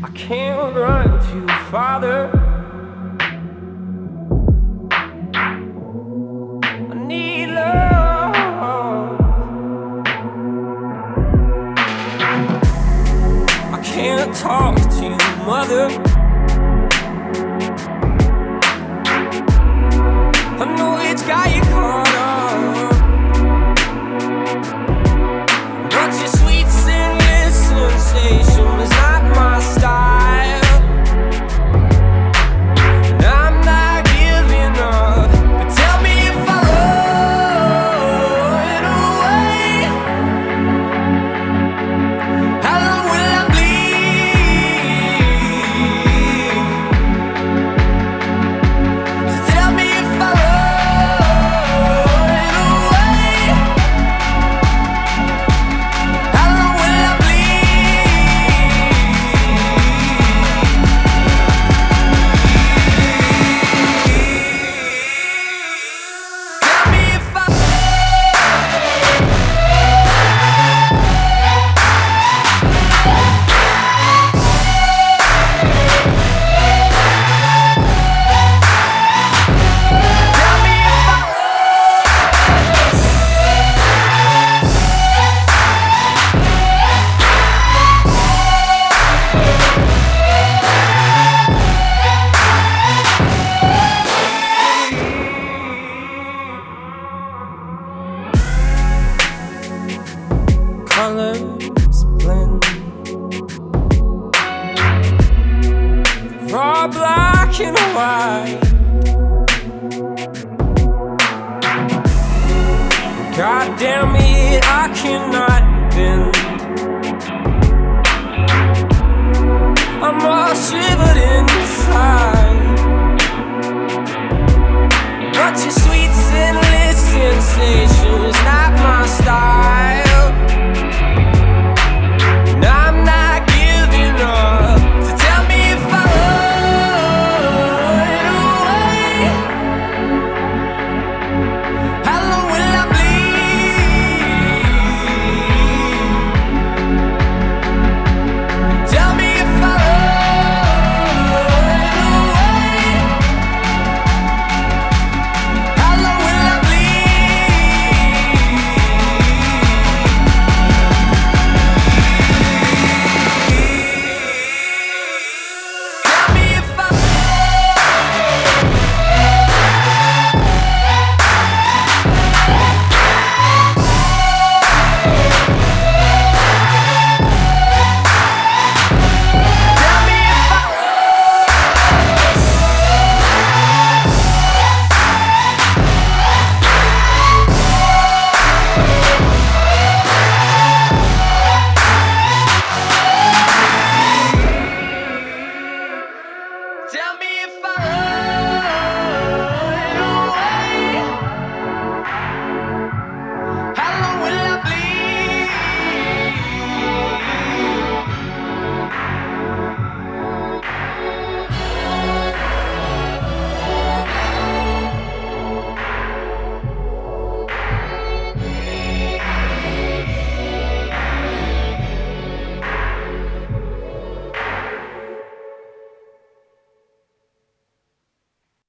I can't run too farther. I need love. I can't talk to your mother. I know it's got you caught up, but your sweet sinless sensation is not my style, and I'm not giving up. But tell me if I run away, how long will I bleed? So tell me if I run away, how long will I Tell me if I Tell me if I colors blend, raw black and white. God damn it, I cannot bend. I'm all shivered inside, but you